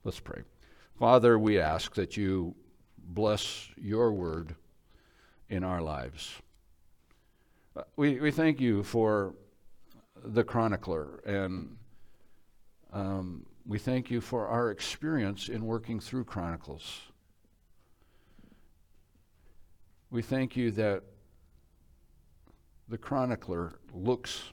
Let's pray. Father, we ask that you bless your word in our lives. We thank you for the chronicler, and we thank you for our experience in working through Chronicles. We thank you that the chronicler looks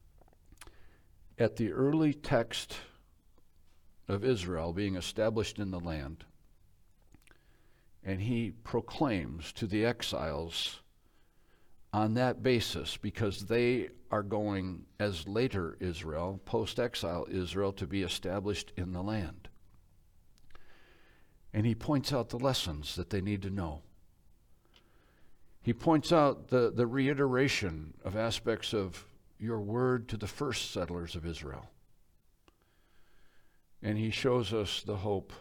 at the early text of Israel being established in the land, and he proclaims to the exiles on that basis, because they are going, as later Israel, post-exile Israel, to be established in the land. And he points out the lessons that they need to know. He points out the reiteration of aspects of your word to the first settlers of Israel. And he shows us the hope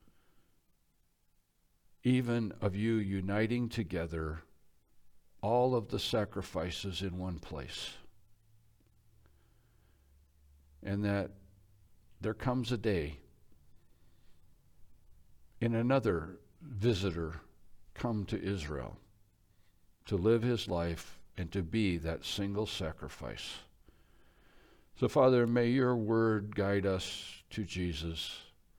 even of you uniting together all of the sacrifices in one place. And that there comes a day in another visitor come to Israel to live his life and to be that single sacrifice. So, Father, may your word guide us to Jesus,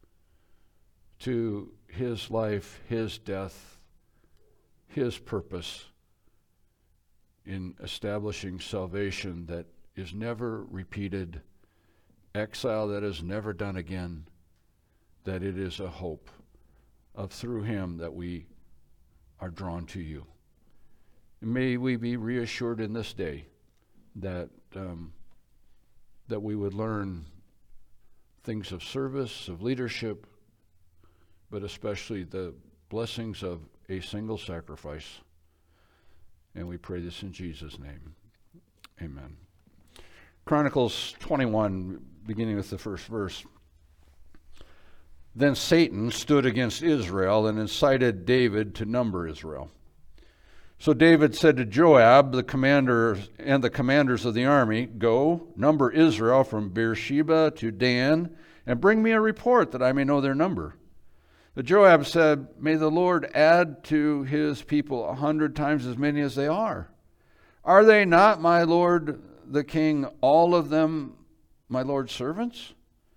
to his life, his death, his purpose in establishing salvation that is never repeated, exile that is never done again, that it is a hope of through him that we are drawn to you. And may we be reassured in this day that that we would learn things of service, of leadership, but especially the blessings of a single sacrifice. And we pray this in Jesus' name. Amen. Chronicles 21, beginning with the first verse. Then Satan stood against Israel and incited David to number Israel. So David said to Joab, the commander, and the commanders of the army, "Go, number Israel from Beersheba to Dan, and bring me a report that I may know their number." But Joab said, "May the Lord add to his people 100 times as many as they are. Are they not, my lord the king, all of them my lord's servants?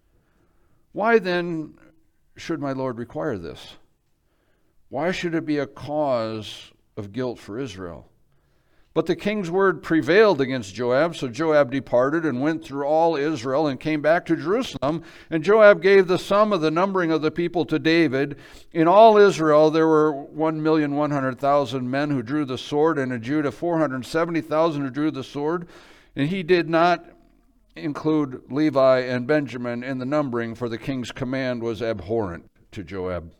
Why then should my lord require this? Why should it be a cause of guilt for Israel?" But the king's word prevailed against Joab, so Joab departed and went through all Israel and came back to Jerusalem. And Joab gave the sum of the numbering of the people to David. In all Israel there were 1,100,000 men who drew the sword, and in Judah 470,000 who drew the sword. And he did not include Levi and Benjamin in the numbering, for the king's command was abhorrent to Joab.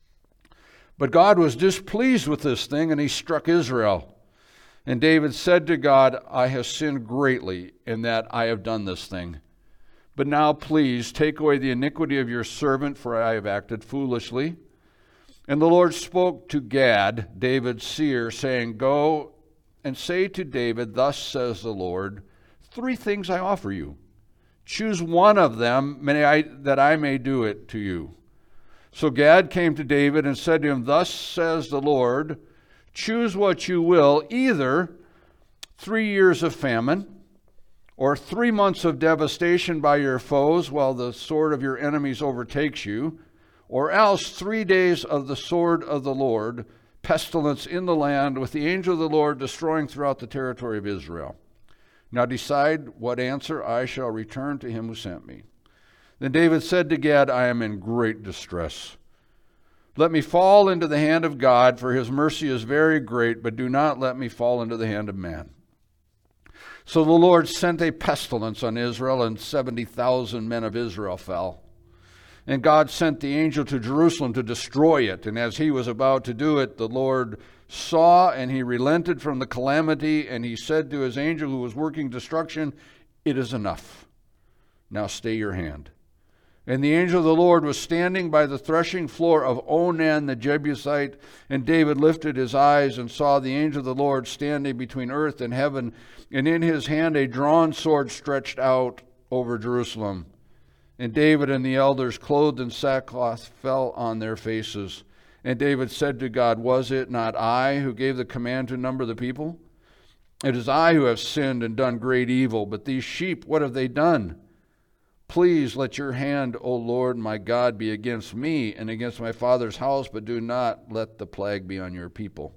But God was displeased with this thing, and he struck Israel. And David said to God, "I have sinned greatly in that I have done this thing. But now please take away the iniquity of your servant, for I have acted foolishly." And the Lord spoke to Gad, David's seer, saying, "Go and say to David, thus says the Lord, 3 things I offer you. Choose one of them that I may do it to you." So Gad came to David and said to him, "Thus says the Lord, choose what you will, either 3 years of famine, or 3 months of devastation by your foes while the sword of your enemies overtakes you, or else 3 days of the sword of the Lord, pestilence in the land, with the angel of the Lord destroying throughout the territory of Israel. Now decide what answer I shall return to him who sent me." Then David said to Gad, "I am in great distress. Let me fall into the hand of God, for his mercy is very great, but do not let me fall into the hand of man." So the Lord sent a pestilence on Israel, and 70,000 men of Israel fell. And God sent the angel to Jerusalem to destroy it. And as he was about to do it, the Lord saw, and he relented from the calamity, and he said to his angel who was working destruction, "It is enough. Now stay your hand." And the angel of the Lord was standing by the threshing floor of Onan the Jebusite, and David lifted his eyes and saw the angel of the Lord standing between earth and heaven, and in his hand a drawn sword stretched out over Jerusalem. And David and the elders, clothed in sackcloth, fell on their faces. And David said to God, was it not I who gave the command to number the people? It is I who have sinned and done great evil, but these sheep, what have they done? Please let your hand, O Lord my God, be against me and against my father's house, but do not let the plague be on your people.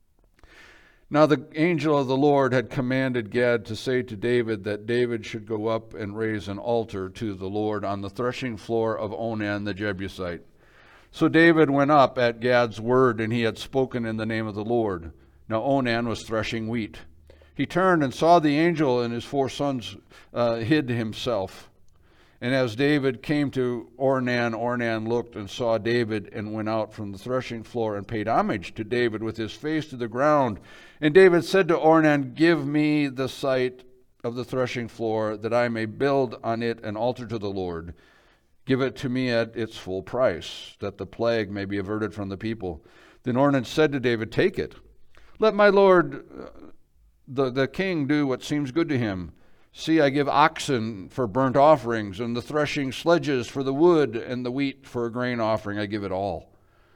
Now the angel of the Lord had commanded Gad to say to David that David should go up and raise an altar to the Lord on the threshing floor of Onan the Jebusite. So David went up at Gad's word, and he had spoken in the name of the Lord. Now Onan was threshing wheat. He turned and saw the angel, and his 4 sons hid himself. And as David came to Ornan, Ornan looked and saw David and went out from the threshing floor and paid homage to David with his face to the ground. And David said to Ornan, give me the site of the threshing floor, that I may build on it an altar to the Lord. Give it to me at its full price, that the plague may be averted from the people. Then Ornan said to David, take it. Let my lord the king do what seems good to him. See, I give oxen for burnt offerings, and the threshing sledges for the wood, and the wheat for a grain offering. I give it all.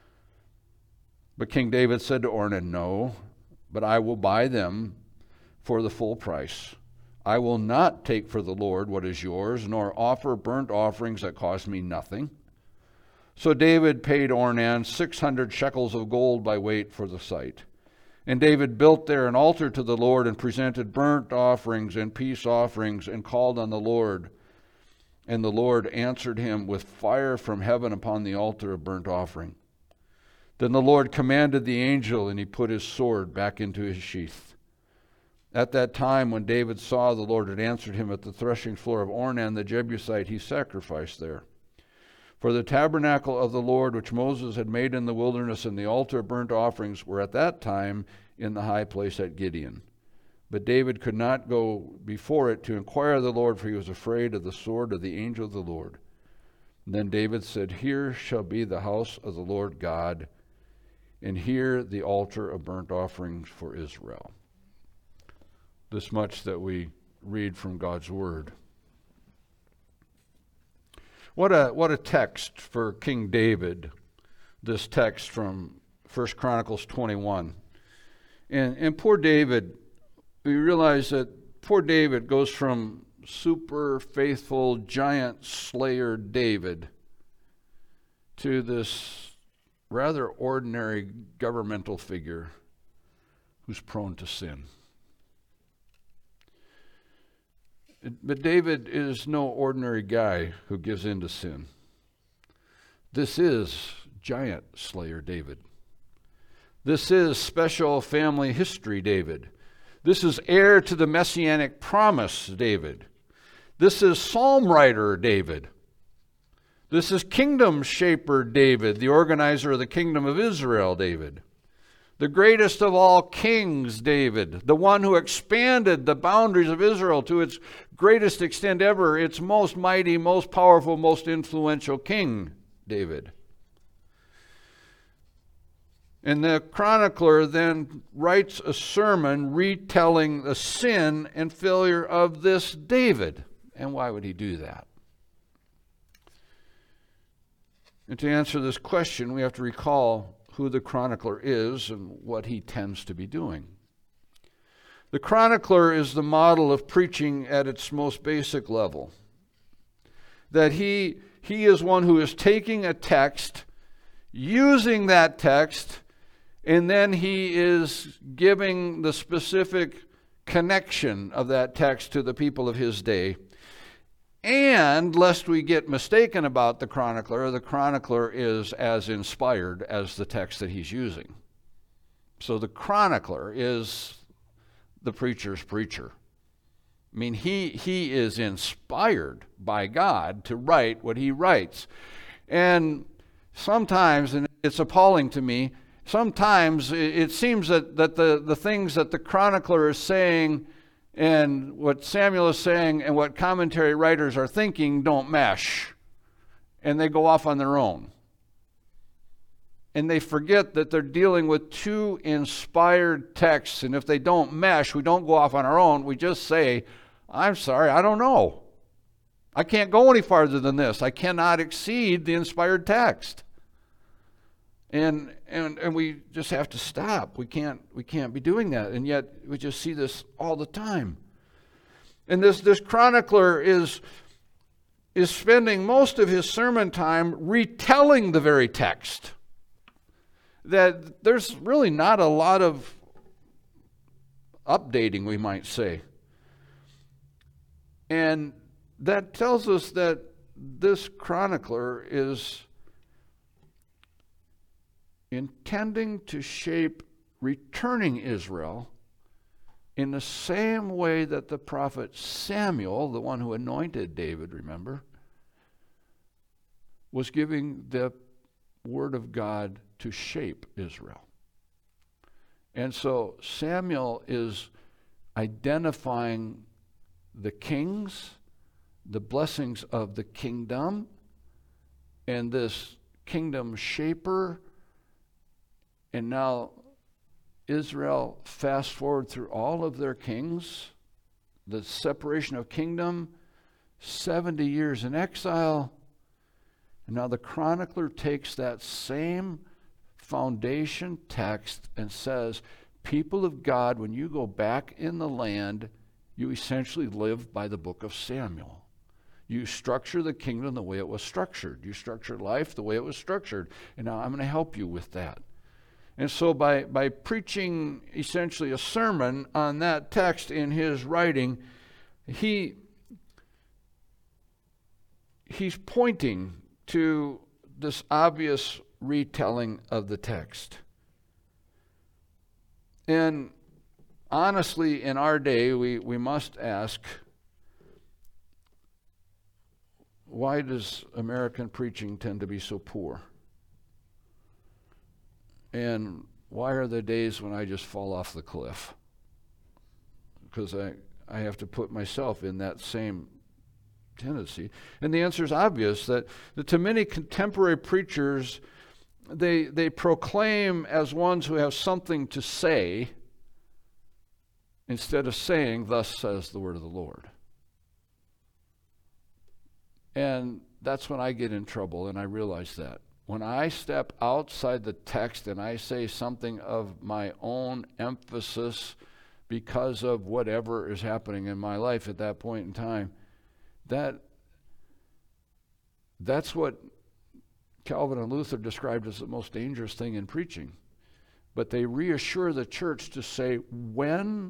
But King David said to Ornan, no, but I will buy them for the full price. I will not take for the Lord what is yours, nor offer burnt offerings that cost me nothing. So David paid Ornan 600 shekels of gold by weight for the site. And David built there an altar to the Lord and presented burnt offerings and peace offerings and called on the Lord. And the Lord answered him with fire from heaven upon the altar of burnt offering. Then the Lord commanded the angel, and he put his sword back into his sheath. At that time, when David saw the Lord had answered him at the threshing floor of Ornan the Jebusite, he sacrificed there. For the tabernacle of the Lord, which Moses had made in the wilderness, and the altar of burnt offerings were at that time in the high place at Gibeon. But David could not go before it to inquire of the Lord, for he was afraid of the sword of the angel of the Lord. And then David said, here shall be the house of the Lord God, and here the altar of burnt offerings for Israel. This much that we read from God's word. What a text for King David, this text from 1 Chronicles 21. And poor David, we realize that poor David goes from super faithful giant slayer David to this rather ordinary governmental figure who's prone to sin. But David is no ordinary guy who gives in to sin. This is giant slayer David. This is special family history David. This is heir to the messianic promise David. This is psalm writer David. This is kingdom shaper David, the organizer of the kingdom of Israel David. The greatest of all kings, David, the one who expanded the boundaries of Israel to its greatest extent ever, its most mighty, most powerful, most influential king, David. And the chronicler then writes a sermon retelling the sin and failure of this David. And why would he do that? And to answer this question, we have to recall who the chronicler is and what he tends to be doing. The chronicler is the model of preaching at its most basic level. That he is one who is taking a text, using that text, and then he is giving the specific connection of that text to the people of his day. And lest we get mistaken about the chronicler is as inspired as the text that he's using. So the chronicler is the preacher's preacher. I mean, he is inspired by God to write what he writes. And sometimes, and it's appalling to me, sometimes it seems that the things that the chronicler is saying and what Samuel is saying and what commentary writers are thinking don't mesh. And they go off on their own. And they forget that they're dealing with two inspired texts. And if they don't mesh, we don't go off on our own. We just say, I'm sorry, I don't know. I can't go any farther than this. I cannot exceed the inspired text. And we just have to stop. We can't be doing that. And yet we just see this all the time. And this chronicler is spending most of his sermon time retelling the very text. That there's really not a lot of updating, we might say. And that tells us that this chronicler is intending to shape returning Israel in the same way that the prophet Samuel, the one who anointed David, remember, was giving the word of God to shape Israel. And so Samuel is identifying the kings, the blessings of the kingdom, and this kingdom shaper. And now Israel, fast forward through all of their kings, the separation of kingdom, 70 years in exile. And now the chronicler takes that same foundation text and says, people of God, when you go back in the land, you essentially live by the book of Samuel. You structure the kingdom the way it was structured. You structure life the way it was structured. And now I'm going to help you with that. And so by preaching essentially a sermon on that text in his writing, he's pointing to this obvious retelling of the text. And honestly, in our day, we must ask, why does American preaching tend to be so poor? And why are there days when I just fall off the cliff? Because I have to put myself in that same tendency. And the answer is obvious, that to many contemporary preachers, they proclaim as ones who have something to say instead of saying, thus says the word of the Lord. And that's when I get in trouble, and I realize that. When I step outside the text and I say something of my own emphasis because of whatever is happening in my life at that point in time, that's what Calvin and Luther described as the most dangerous thing in preaching. But they reassure the church to say, when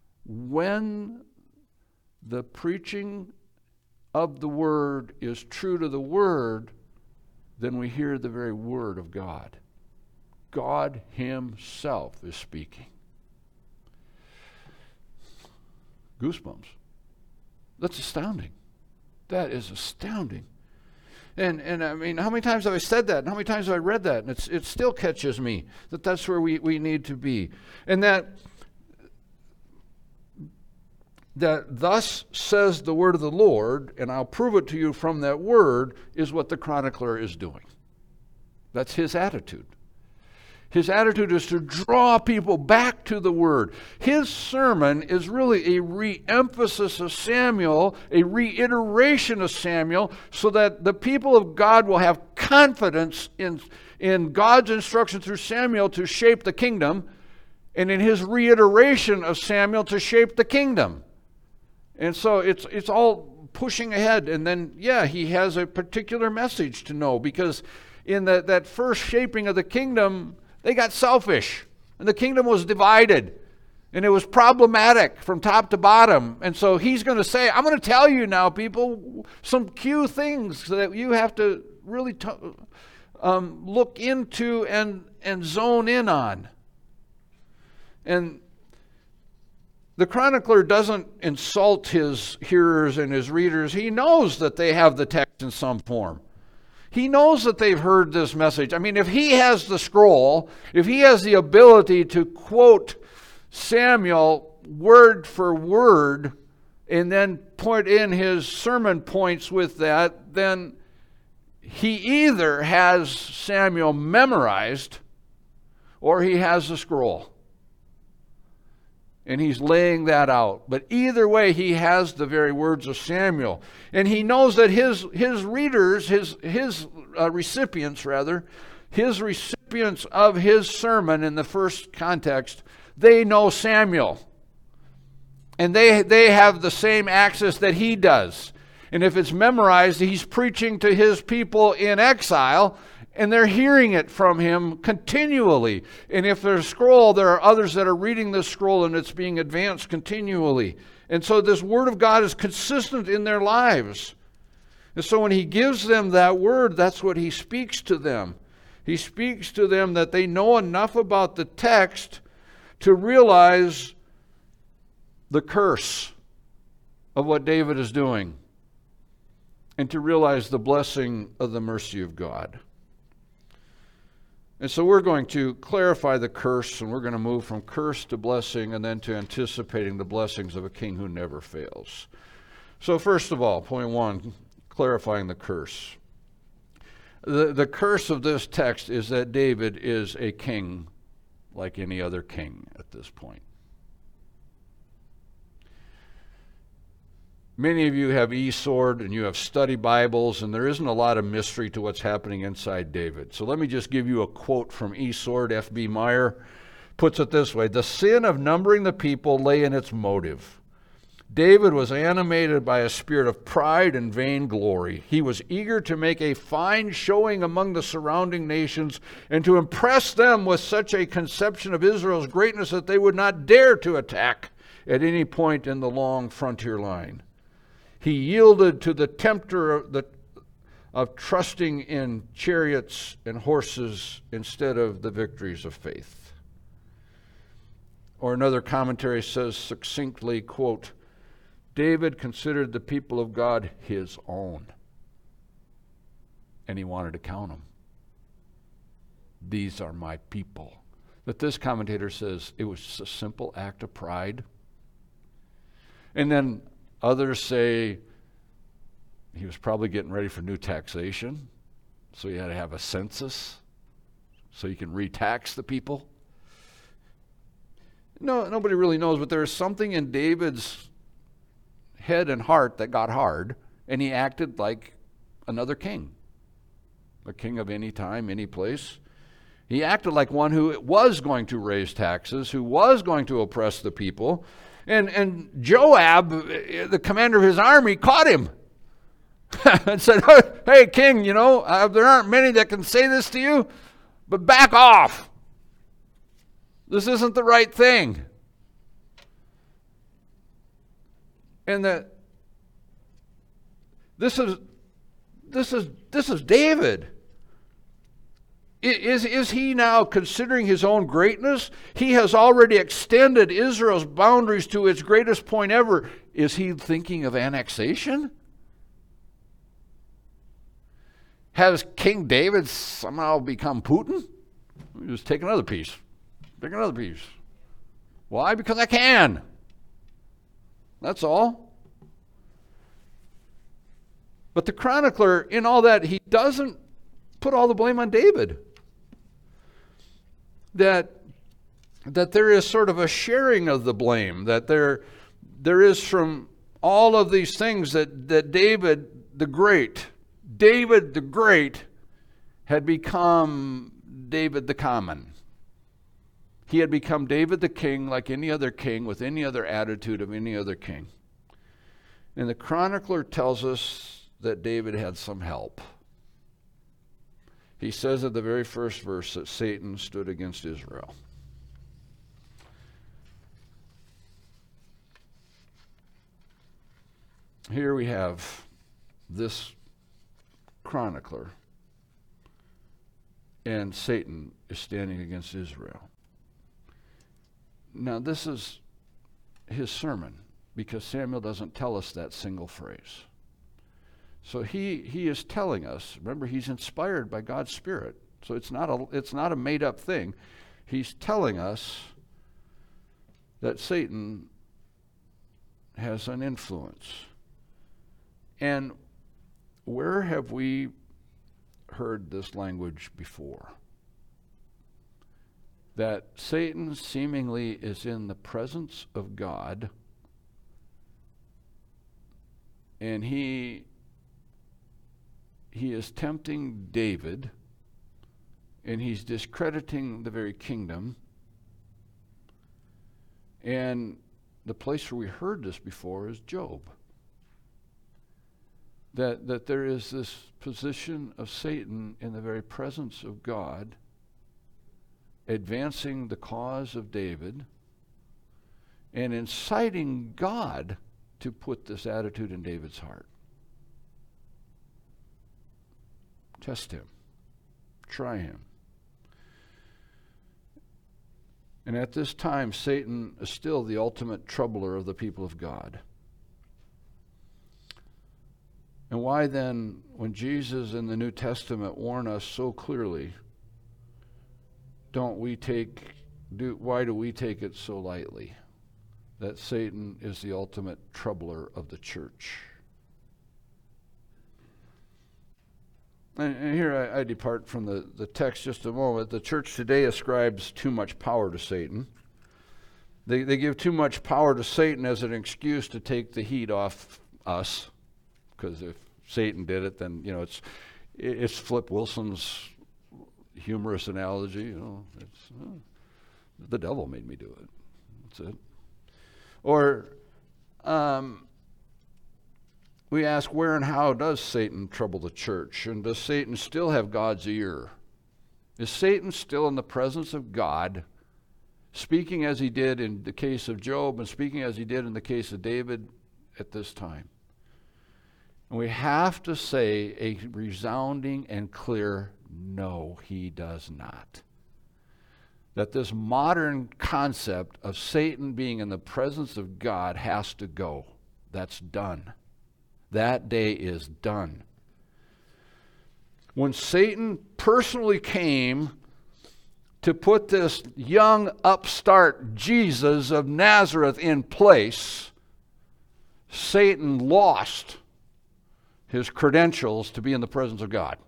the preaching of the word is true to the word, then we hear the very word of God. God himself is speaking. Goosebumps. That's astounding. That is astounding. And I mean, how many times have I said that? And how many times have I read that? And it still catches me that that's where we need to be. And that thus says the word of the Lord, and I'll prove it to you from that word, is what the chronicler is doing. That's his attitude. His attitude is to draw people back to the word. His sermon is really a re-emphasis of Samuel, a reiteration of Samuel, so that the people of God will have confidence in God's instruction through Samuel to shape the kingdom, and in his reiteration of Samuel to shape the kingdom. And so it's all pushing ahead. And then, he has a particular message to know, because in that first shaping of the kingdom, they got selfish, and the kingdom was divided, and it was problematic from top to bottom. And so he's going to say, I'm going to tell you now, people, some key things that you have to really look into and zone in on. And the chronicler doesn't insult his hearers and his readers. He knows that they have the text in some form. He knows that they've heard this message. I mean, if he has the scroll, if he has the ability to quote Samuel word for word and then put in his sermon points with that, then he either has Samuel memorized or he has the scroll. And he's laying that out. But either way, he has the very words of Samuel. And he knows that his readers, his recipients of his sermon in the first context, they know Samuel. And they have the same access that he does. And if it's memorized, he's preaching to his people in exile, and they're hearing it from him continually. And if there's a scroll, there are others that are reading this scroll, and it's being advanced continually. And so this word of God is consistent in their lives. And so when he gives them that word, that's what he speaks to them. He speaks to them that they know enough about the text to realize the curse of what David is doing, and to realize the blessing of the mercy of God. And so we're going to clarify the curse, and we're going to move from curse to blessing, and then to anticipating the blessings of a king who never fails. So first of all, point one, clarifying the curse. The curse of this text is that David is a king like any other king at this point. Many of you have eSword and you have study Bibles, and there isn't a lot of mystery to what's happening inside David. So let me just give you a quote from eSword. F.B. Meyer puts it this way: "The sin of numbering the people lay in its motive. David was animated by a spirit of pride and vainglory. He was eager to make a fine showing among the surrounding nations and to impress them with such a conception of Israel's greatness that they would not dare to attack at any point in the long frontier line. He yielded to the tempter of trusting in chariots and horses instead of the victories of faith." Or another commentary says succinctly, quote, "David considered the people of God his own, and he wanted to count them. These are my people." But this commentator says it was a simple act of pride. And then others say he was probably getting ready for new taxation, so he had to have a census so he can re-tax the people. No, nobody really knows, but there is something in David's head and heart that got hard, and he acted like another king, a king of any time, any place. He acted like one who was going to raise taxes, who was going to oppress the people. And Joab, the commander of his army, caught him and said, "Hey, king, there aren't many that can say this to you, but back off. This isn't the right thing." And that this is David. Is he now considering his own greatness? He has already extended Israel's boundaries to its greatest point ever. Is he thinking of annexation? Has King David somehow become Putin? Just take another piece. Take another piece. Why? Because I can. That's all. But the chronicler, in all that, he doesn't put all the blame on David. That there is sort of a sharing of the blame, that there is from all of these things that David the Great had become David the common. He had become David the king like any other king, with any other attitude of any other king. And the chronicler tells us that David had some help. He says at the very first verse that Satan stood against Israel. Here we have this chronicler, and Satan is standing against Israel. Now, this is his sermon, because Samuel doesn't tell us that single phrase. So he is telling us, remember, he's inspired by God's Spirit. So it's not a made-up thing. He's telling us that Satan has an influence. And where have we heard this language before? that Satan seemingly is in the presence of God, and he is tempting David, and he's discrediting the very kingdom. And the place where we heard this before is Job. That there is this position of Satan in the very presence of God, advancing the cause of David and inciting God to put this attitude in David's heart. Test him. Try him. And at this time, Satan is still the ultimate troubler of the people of God. And why then, when Jesus in the New Testament warn us so clearly, why do we take it so lightly that Satan is the ultimate troubler of the church? And here I depart from the text just a moment. The church today ascribes too much power to Satan. They give too much power to Satan as an excuse to take the heat off us. Because if Satan did it, then it's Flip Wilson's humorous analogy. The devil made me do it. That's it. Or we ask, where and how does Satan trouble the church? And does Satan still have God's ear? Is Satan still in the presence of God, speaking as he did in the case of Job and speaking as he did in the case of David at this time? And we have to say a resounding and clear no, he does not. That this modern concept of Satan being in the presence of God has to go. That's done. That day is done. When Satan personally came to put this young upstart Jesus of Nazareth in place, Satan lost his credentials to be in the presence of God.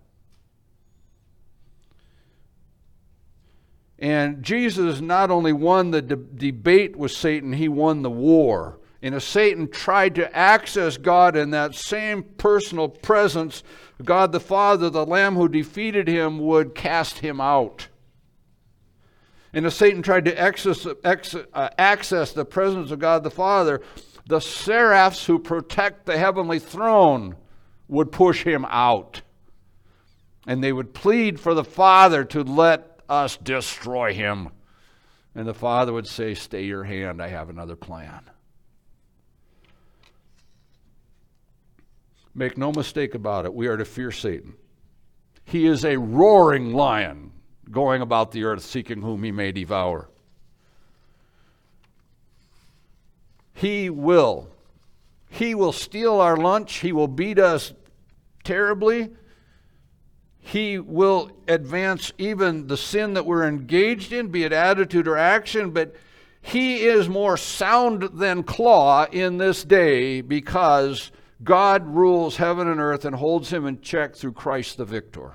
And Jesus not only won the debate with Satan, he won the war. And if Satan tried to access God in that same personal presence, God the Father, the Lamb who defeated him, would cast him out. And if Satan tried to access the presence of God the Father, the seraphs who protect the heavenly throne would push him out. And they would plead for the Father to let us destroy him. And the Father would say, "Stay your hand, I have another plan." Make no mistake about it, we are to fear Satan. He is a roaring lion going about the earth seeking whom he may devour. He will steal our lunch. He will beat us terribly. He will advance even the sin that we're engaged in, be it attitude or action, but he is more sound than claw in this day because God rules heaven and earth and holds him in check through Christ the victor.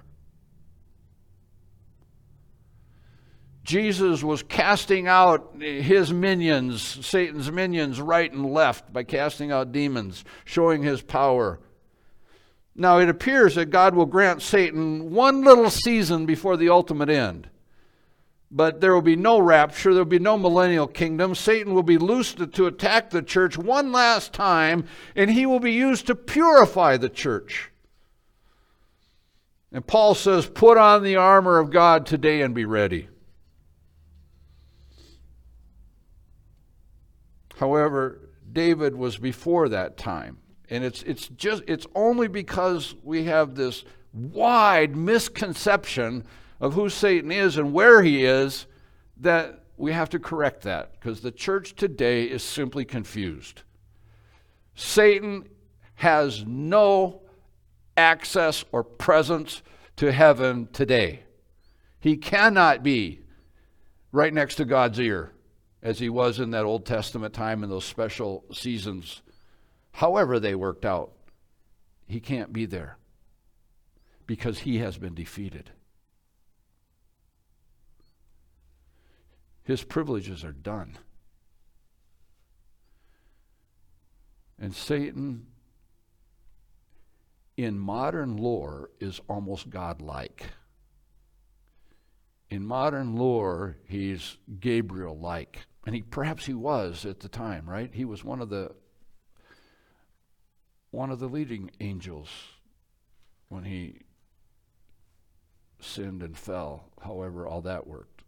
Jesus was casting out his minions, Satan's minions, right and left by casting out demons, showing his power. Now it appears that God will grant Satan one little season before the ultimate end. But there will be no rapture, there will be no millennial kingdom. Satan will be loosed to attack the church one last time, and he will be used to purify the church. And Paul says, put on the armor of God today and be ready. However, David was before that time. And it's only because we have this wide misconception of who Satan is and where he is that we have to correct that, because the church today is simply confused. Satan has no access or presence to heaven today. He cannot be right next to God's ear as he was in that Old Testament time in those special seasons. However they worked out, he can't be there because he has been defeated. his privileges are done. And Satan, in modern lore, is almost godlike. In modern lore, he's Gabriel-like. And perhaps he was at the time, right? He was one of the leading angels when he sinned and fell, however all that worked.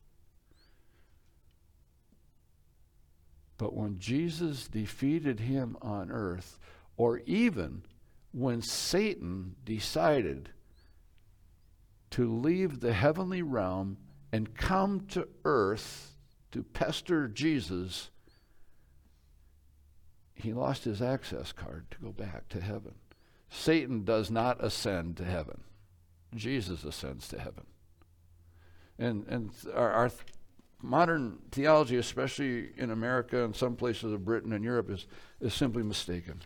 But when Jesus defeated him on earth, or even when Satan decided to leave the heavenly realm and come to earth to pester Jesus, he lost his access card to go back to heaven. Satan does not ascend to heaven. Jesus ascends to heaven. And our modern theology, especially in America and some places of Britain and Europe, is simply mistaken.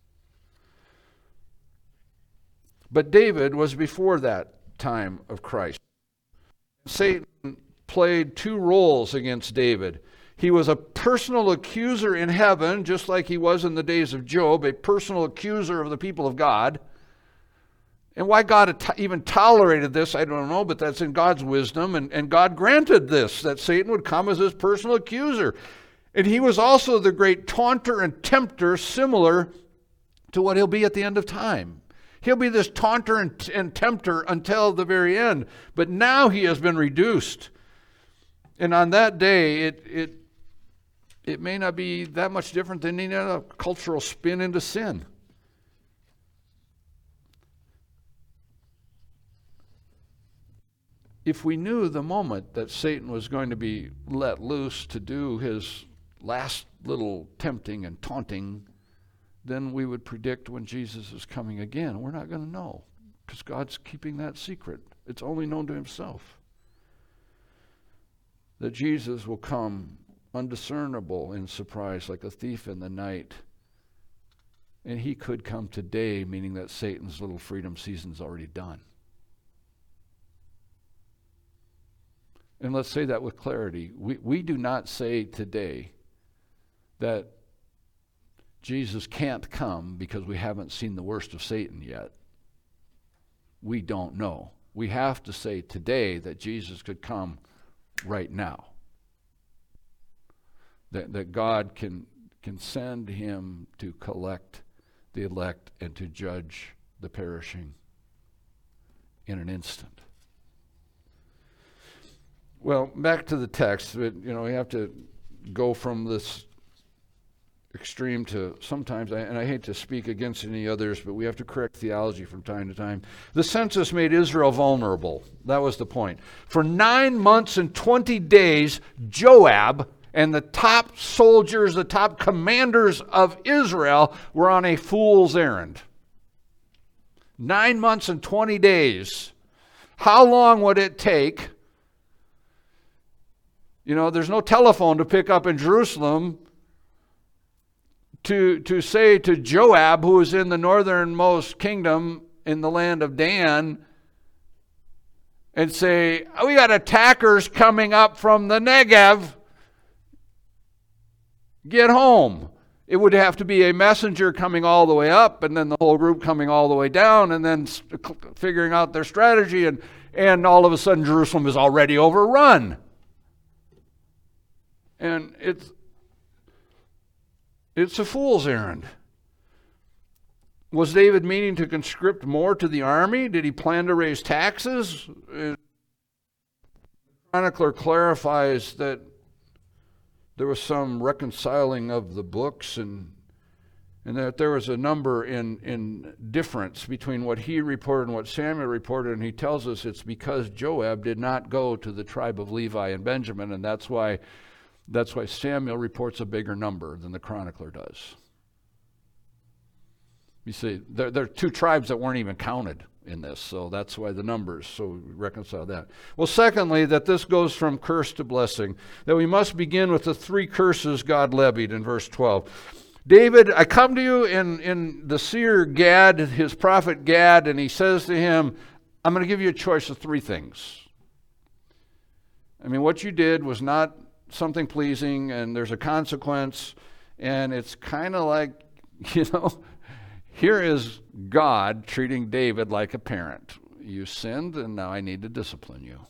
But David was before that time of Christ. Satan played two roles against David. He was a personal accuser in heaven, just like he was in the days of Job, a personal accuser of the people of God. And why God even tolerated this, I don't know, but that's in God's wisdom. And God granted this, that Satan would come as his personal accuser. And he was also the great taunter and tempter, similar to what he'll be at the end of time. He'll be this taunter and tempter until the very end. But now he has been reduced. And on that day, it may not be that much different than any other cultural spin into sin. If we knew the moment that Satan was going to be let loose to do his last little tempting and taunting, then we would predict when Jesus is coming again. We're not going to know because God's keeping that secret. It's only known to himself. That Jesus will come undiscernible in surprise, like a thief in the night. And he could come today, meaning that Satan's little freedom season's already done. And let's say that with clarity. We do not say today that Jesus can't come because we haven't seen the worst of Satan yet. We don't know. We have to say today that Jesus could come right now. That God can send him to collect the elect and to judge the perishing in an instant. Well, back to the text. We have to go from this extreme to sometimes, and I hate to speak against any others, but we have to correct theology from time to time. The census made Israel vulnerable. That was the point. For 9 months and 20 days, Joab and the top soldiers, the top commanders of Israel were on a fool's errand. 9 months and 20 days. How long would it take? There's no telephone to pick up in Jerusalem to say to Joab, who is in the northernmost kingdom in the land of Dan, and say, we got attackers coming up from the Negev. Get home. It would have to be a messenger coming all the way up, and then the whole group coming all the way down, and then figuring out their strategy, and all of a sudden Jerusalem is already overrun. And it's a fool's errand. Was David meaning to conscript more to the army? Did he plan to raise taxes? The chronicler clarifies that there was some reconciling of the books and that there was a number in difference between what he reported and what Samuel reported, and he tells us it's because Joab did not go to the tribe of Levi and Benjamin, and that's why Samuel reports a bigger number than the chronicler does. You see, there are two tribes that weren't even counted in this, so that's why the numbers, so we reconcile that. Well, secondly, that this goes from curse to blessing, that we must begin with the three curses God levied in verse 12. David, I come to you in the seer Gad, his prophet Gad, and he says to him, I'm going to give you a choice of three things. I mean, what you did was not something pleasing and there's a consequence, and it's kind of like, here is God treating David like a parent. You sinned, and now I need to discipline you.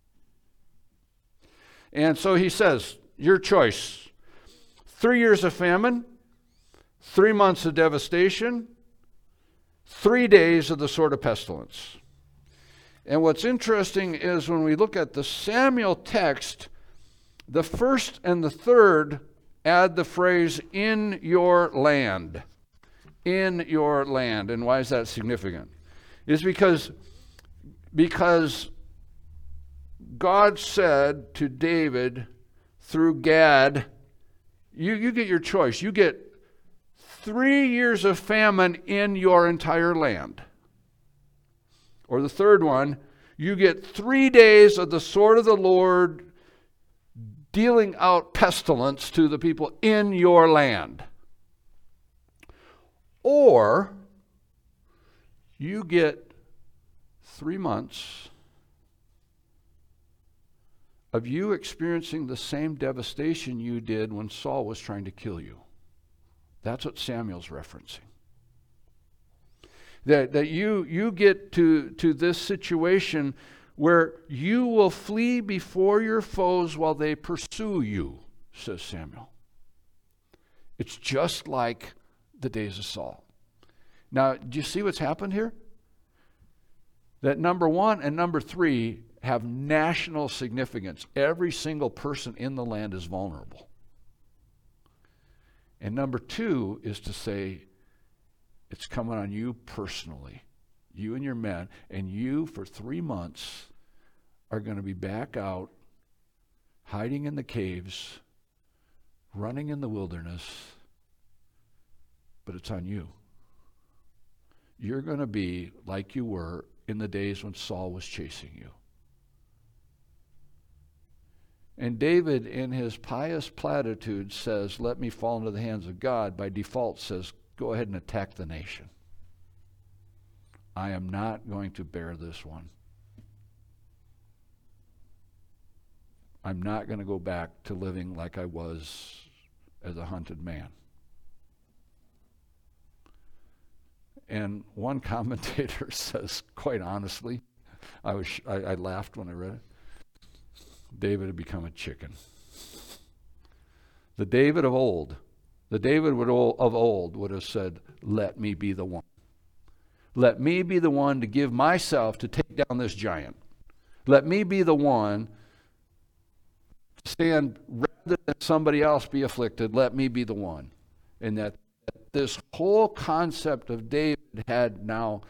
And so he says, your choice. 3 years of famine, 3 months of devastation, 3 days of the sword of pestilence. And what's interesting is when we look at the Samuel text, the first and the third add the phrase, in your land. In your land. And why is that significant? It's because God said to David through Gad, you get your choice. You get 3 years of famine in your entire land. Or the third one, you get 3 days of the sword of the Lord dealing out pestilence to the people in your land. Or you get 3 months of you experiencing the same devastation you did when Saul was trying to kill you. That's what Samuel's referencing. That you get to this situation where you will flee before your foes while they pursue you, says Samuel. It's just like the days of Saul. Now, do you see what's happened here? That number 1 and number 3 have national significance. Every single person in the land is vulnerable. And number 2 is to say, it's coming on you personally, you and your men, and you for 3 months are going to be back out, hiding in the caves, running in the wilderness, but it's on you. You're going to be like you were in the days when Saul was chasing you. And David, in his pious platitude, says, let me fall into the hands of God. By default says, go ahead and attack the nation. I am not going to bear this one. I'm not going to go back to living like I was as a hunted man. And one commentator says, quite honestly, I laughed when I read it, David had become a chicken. The David of old would have said, let me be the one. Let me be the one to give myself to take down this giant. Let me be the one to stand rather than somebody else be afflicted. Let me be the one. And that this whole concept of David had now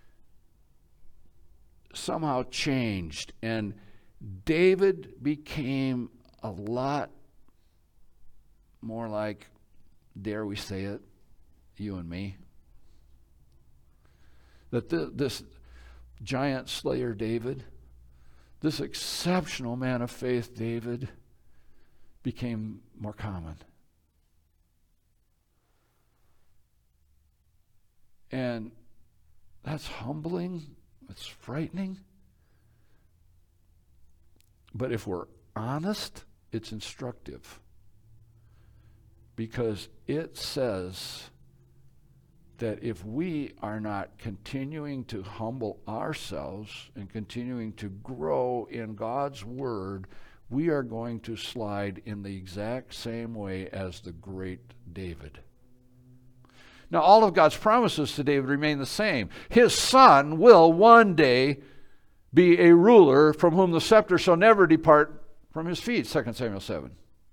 somehow changed. And David became a lot more like, dare we say it, you and me. That this giant slayer David, this exceptional man of faith David, became more common. And that's humbling, it's frightening. But if we're honest, it's instructive. Because it says that if we are not continuing to humble ourselves and continuing to grow in God's Word, we are going to slide in the exact same way as the great David. Now, all of God's promises to David remain the same. His son will one day be a ruler from whom the scepter shall never depart from his feet, 2 Samuel 7.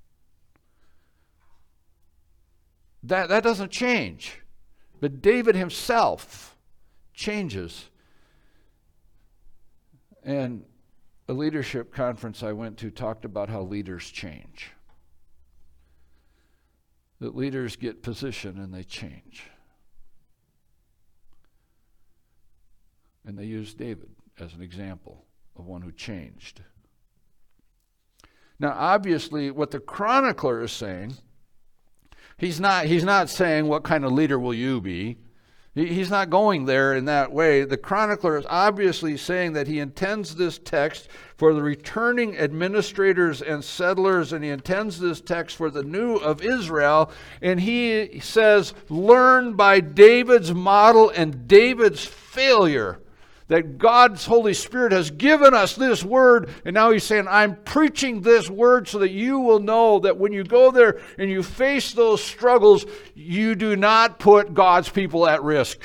That doesn't change. But David himself changes. And a leadership conference I went to talked about how leaders change. That leaders get position and they change. And they used David as an example of one who changed. Now, obviously, what the chronicler is saying, he's not saying, what kind of leader will you be? He's not going there in that way. The chronicler is obviously saying that he intends this text for the returning administrators and settlers, and he intends this text for the new of Israel. And he says, learn by David's model and David's failure that God's Holy Spirit has given us this word. And now he's saying, I'm preaching this word so that you will know that when you go there and you face those struggles, you do not put God's people at risk.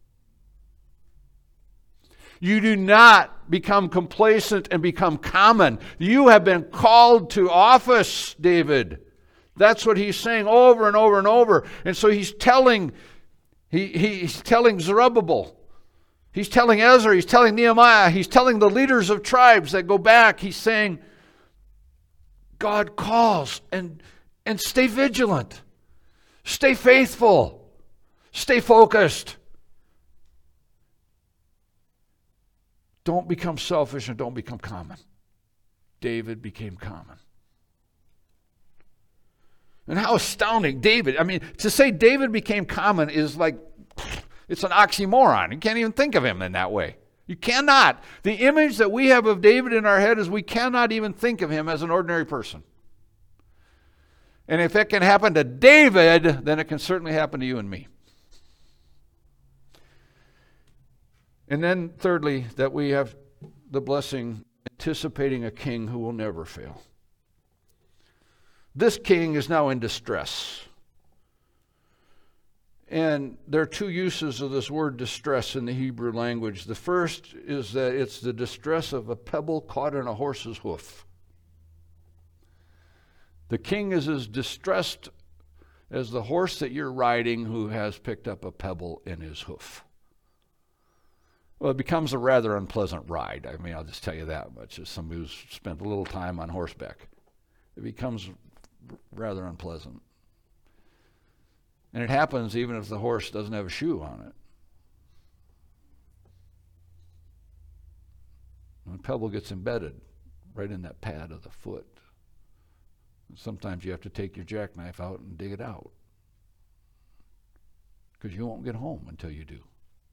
You do not become complacent and become common. You have been called to office, David. That's what he's saying over and over and over. And so he's telling Zerubbabel, he's telling Ezra, he's telling Nehemiah, he's telling the leaders of tribes that go back, he's saying, God calls, and stay vigilant. Stay faithful. Stay focused. Don't become selfish and don't become common. David became common. And how astounding David, to say David became common is like, it's an oxymoron. You can't even think of him in that way. You cannot. The image that we have of David in our head is we cannot even think of him as an ordinary person. And if it can happen to David, then it can certainly happen to you and me. And then thirdly, that we have the blessing anticipating a king who will never fail. This king is now in distress. And there are two uses of this word distress in the Hebrew language. The first is that it's the distress of a pebble caught in a horse's hoof. The king is as distressed as the horse that you're riding who has picked up a pebble in his hoof. Well, it becomes a rather unpleasant ride. I'll just tell you that much. As somebody who's spent a little time on horseback, it becomes rather unpleasant. And it happens even if the horse doesn't have a shoe on it. And the pebble gets embedded right in that pad of the foot. And sometimes you have to take your jackknife out and dig it out, because you won't get home until you do.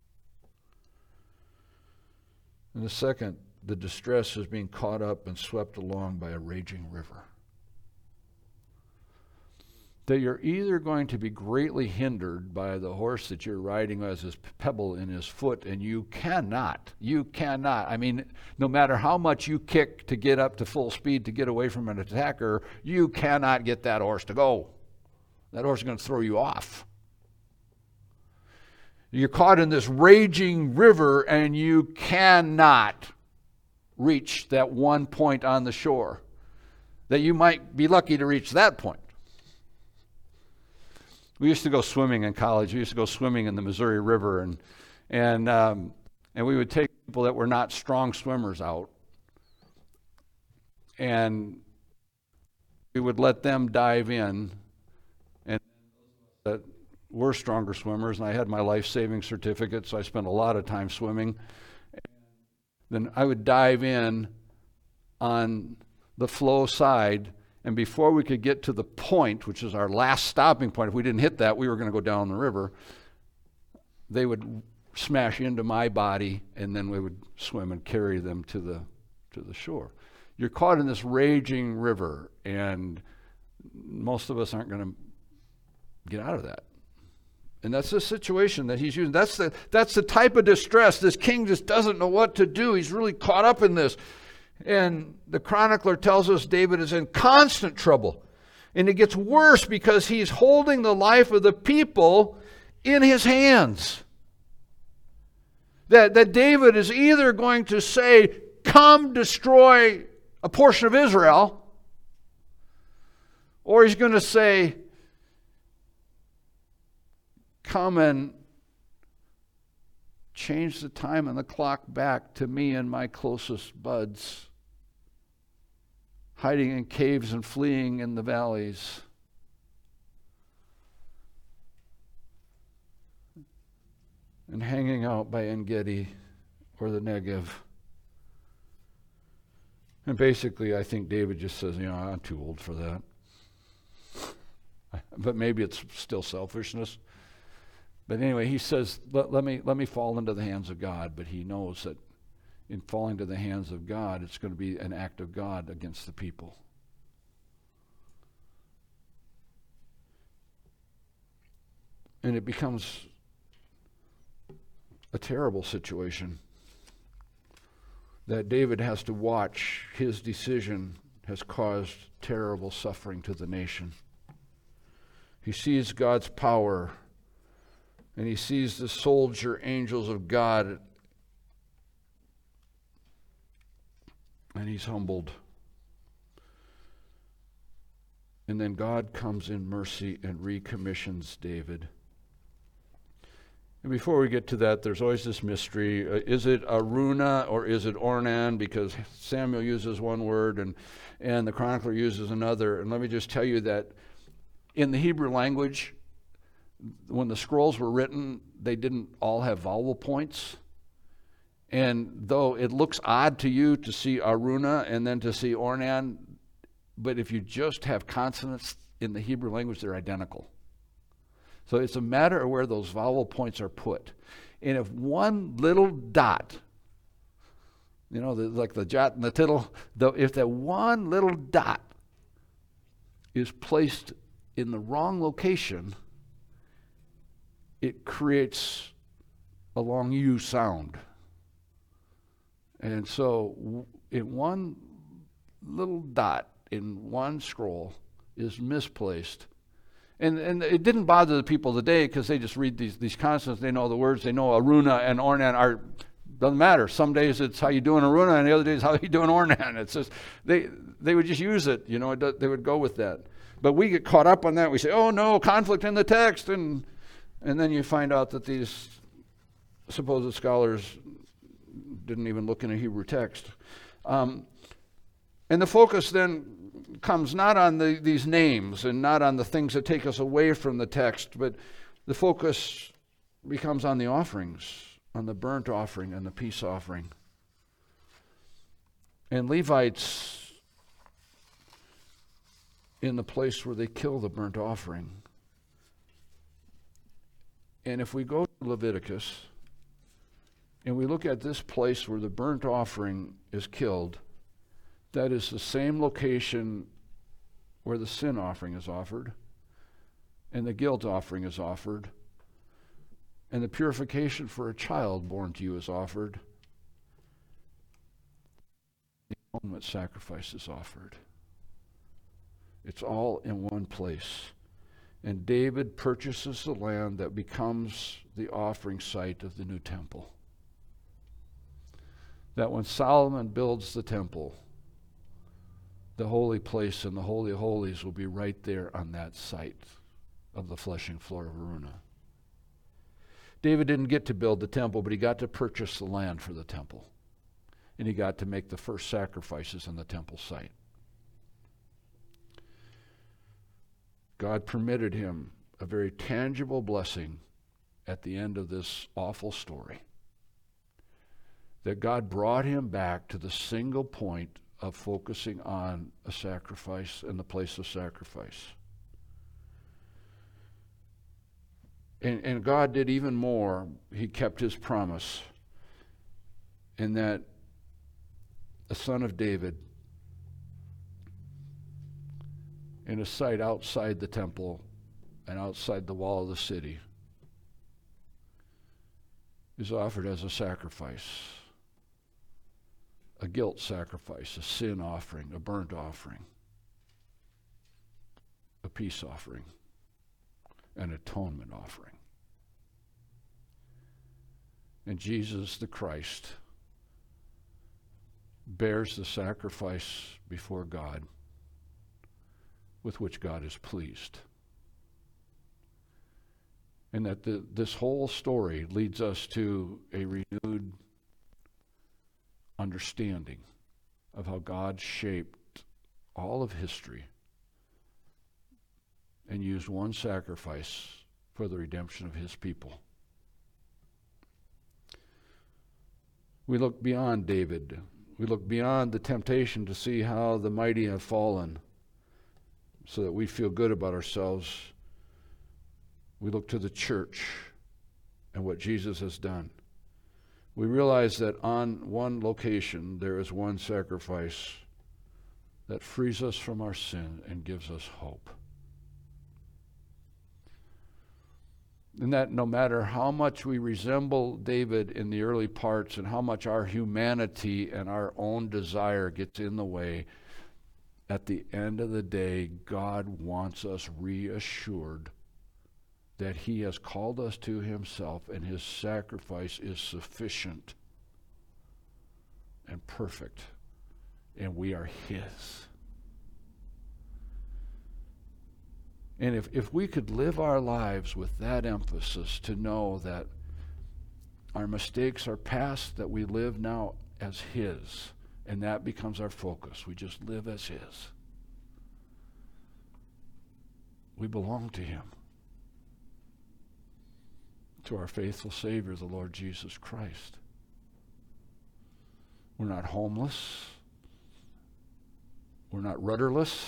And the second, the distress is being caught up and swept along by a raging river. That you're either going to be greatly hindered by the horse that you're riding who has this pebble in his foot, and you cannot, no matter how much you kick to get up to full speed to get away from an attacker, you cannot get that horse to go. That horse is going to throw you off. You're caught in this raging river and you cannot reach that one point on the shore. That you might be lucky to reach that point. We used to go swimming in college. We used to go swimming in the Missouri River, and we would take people that were not strong swimmers out, and we would let them dive in, and that were stronger swimmers, and I had my life-saving certificate, so I spent a lot of time swimming. Then I would dive in on the flow side, and before we could get to the point, which is our last stopping point, if we didn't hit that, we were going to go down the river, they would smash into my body, and then we would swim and carry them to the shore. You're caught in this raging river, and most of us aren't going to get out of that. And that's the situation that he's using. That's the type of distress. This king just doesn't know what to do. He's really caught up in this. And the chronicler tells us David is in constant trouble. And it gets worse because he's holding the life of the people in his hands. That David is either going to say, come destroy a portion of Israel, or he's going to say, come and change the time and the clock back to me and my closest buds, hiding in caves and fleeing in the valleys. And hanging out by En-Gedi or the Negev. And basically, I think David just says, I'm too old for that. But maybe it's still selfishness. But anyway, he says, let me fall into the hands of God. But he knows that in falling to the hands of God, it's going to be an act of God against the people. And it becomes a terrible situation that David has to watch. His decision has caused terrible suffering to the nation. He sees God's power, and he sees the soldier angels of God, and he's humbled. And then God comes in mercy and recommissions David. And before we get to that, there's always this mystery. Is it Araunah or is it Ornan? Because Samuel uses one word and the chronicler uses another. And let me just tell you that in the Hebrew language, when the scrolls were written, they didn't all have vowel points. And though it looks odd to you to see Araunah and then to see Ornan, but if you just have consonants in the Hebrew language, they're identical. So it's a matter of where those vowel points are put. And if one little dot, like the jot and the tittle, if that one little dot is placed in the wrong location, it creates a long U sound. And so in one little dot in one scroll is misplaced. And it didn't bother the people today because they just read these consonants. They know the words. They know Araunah and Ornan doesn't matter. Some days it's how you doing Araunah, and the other days how you doing Ornan. It's just they would just use it. They would go with that. But we get caught up on that. We say, oh no, conflict in the text, and then you find out that these supposed scholars didn't even look in a Hebrew text. And the focus then comes not on these names and not on the things that take us away from the text, but the focus becomes on the offerings, on the burnt offering and the peace offering. And Levites, in the place where they kill the burnt offering. And if we go to Leviticus and we look at this place where the burnt offering is killed, that is the same location where the sin offering is offered, and the guilt offering is offered, and the purification for a child born to you is offered. The atonement sacrifice is offered. It's all in one place. And David purchases the land that becomes the offering site of the new temple. That when Solomon builds the temple, the holy place and the Holy of Holies will be right there on that site of the threshing floor of Araunah. David didn't get to build the temple, but he got to purchase the land for the temple. And he got to make the first sacrifices on the temple site. God permitted him a very tangible blessing at the end of this awful story. That God brought him back to the single point of focusing on a sacrifice and the place of sacrifice. And God did even more. He kept his promise in that a son of David in a site outside the temple and outside the wall of the city is offered as a sacrifice. A guilt sacrifice, a sin offering, a burnt offering, a peace offering, an atonement offering. And Jesus the Christ bears the sacrifice before God with which God is pleased. And that this whole story leads us to a renewed understanding of how God shaped all of history and used one sacrifice for the redemption of his people. We look beyond David. We look beyond the temptation to see how the mighty have fallen so that we feel good about ourselves. We look to the church and what Jesus has done, we realize that on one location there is one sacrifice that frees us from our sin and gives us hope. And that no matter how much we resemble David in the early parts and how much our humanity and our own desire gets in the way, at the end of the day, God wants us reassured that he has called us to himself and his sacrifice is sufficient and perfect, and we are his. And if we could live our lives with that emphasis, to know that our mistakes are past, that we live now as his, and that becomes our focus. We just live as his. We belong to him, to our faithful Savior, the Lord Jesus Christ. We're not homeless. We're not rudderless.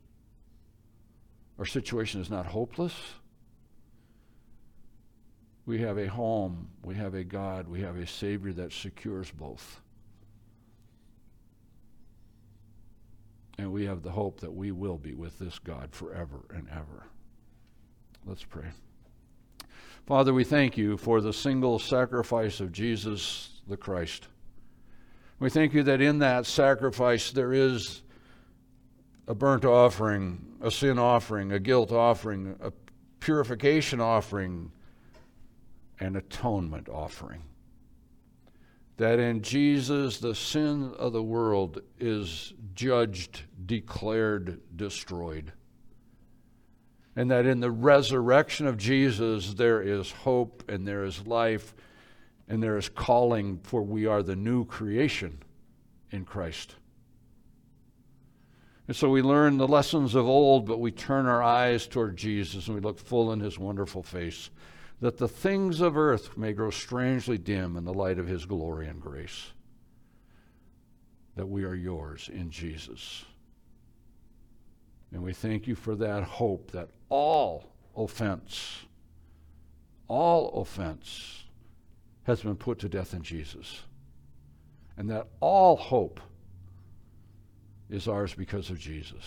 Our situation is not hopeless. We have a home, we have a God, we have a Savior that secures both. And we have the hope that we will be with this God forever and ever. Let's pray. Father, we thank you for the single sacrifice of Jesus the Christ. We thank you that in that sacrifice there is a burnt offering, a sin offering, a guilt offering, a purification offering, an atonement offering. That in Jesus the sin of the world is judged, declared, destroyed. And that in the resurrection of Jesus there is hope and there is life and there is calling, for we are the new creation in Christ. And so we learn the lessons of old, but we turn our eyes toward Jesus and we look full in his wonderful face, that the things of earth may grow strangely dim in the light of his glory and grace, that we are yours in Jesus. And we thank you for that hope, that all offense has been put to death in Jesus, and that all hope is ours because of Jesus.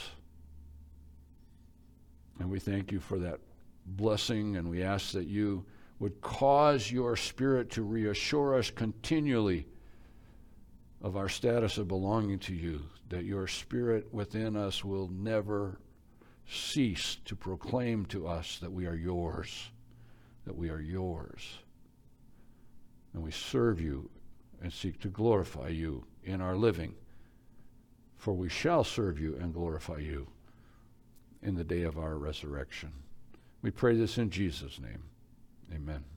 And we thank you for that blessing, and we ask that you would cause your Spirit to reassure us continually of our status of belonging to you, that your Spirit within us will never cease to proclaim to us that we are yours, that we are yours. And we serve you and seek to glorify you in our living, for we shall serve you and glorify you in the day of our resurrection. We pray this in Jesus' name. Amen.